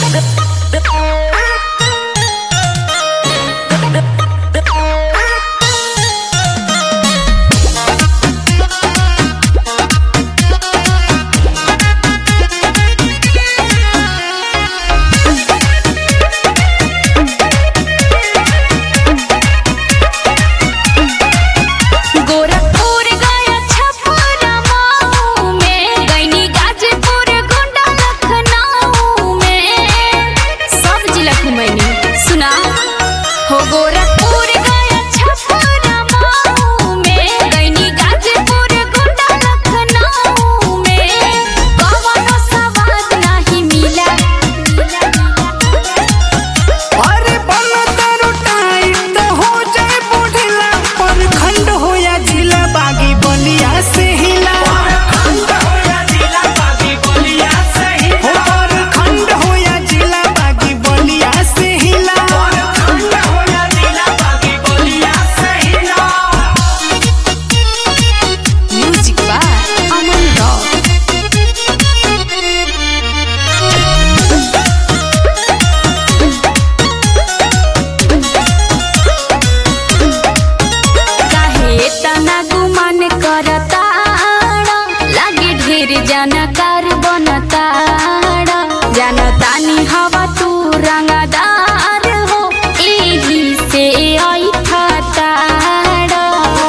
जानकार बनताड़ा जानतानी हवा तू रंगदार हो एही से आई खताड़ा।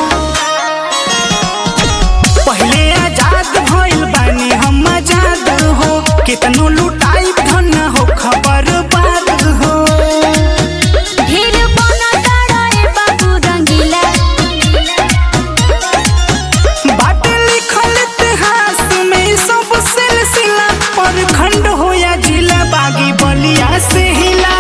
पहले आजाद भइल बानी हम आजाद हो कितनो लुटाई धन हो खबर बात हो। ढेर बनताड़ा ए बाबू रंगीला बाटे लिखल इतिहास में सब सिलसिला पर खंड हो या जिला बागी बलिया से हिला।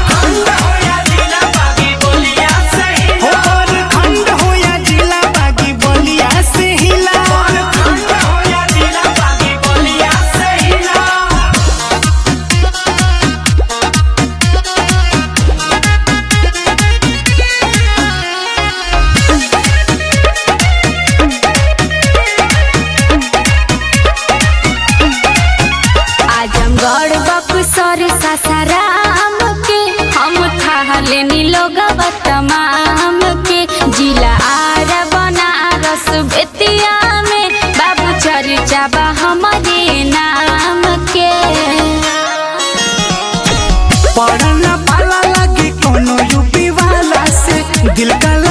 आजमगढ़ बक्सर सासाराम के हम थाहलेनी लोग तमाम के जिला आरा बनारस बेतिया में बाबू चर्चा बा हमारे नाम के। पढ़ना पाला लगे कोनो यूपी वाला से दिल का